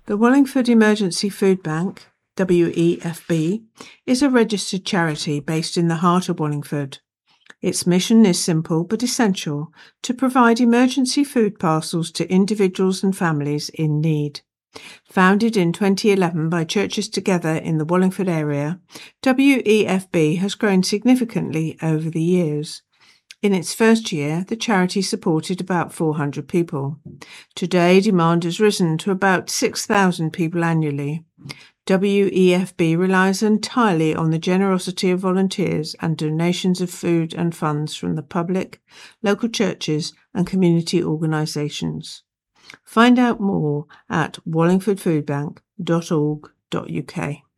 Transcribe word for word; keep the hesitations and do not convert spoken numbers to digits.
The Wallingford Emergency Food Bank, W E F B, is a registered charity based in the heart of Wallingford. Its mission is simple but essential: to provide emergency food parcels to individuals and families in need. Founded in twenty eleven by Churches Together in the Wallingford area, W E F B has grown significantly over the years. In its first year, the charity supported about four hundred people. Today, demand has risen to about six thousand people annually. W E F B relies entirely on the generosity of volunteers and donations of food and funds from the public, local churches and community organisations. Find out more at wallingford food bank dot org dot U K.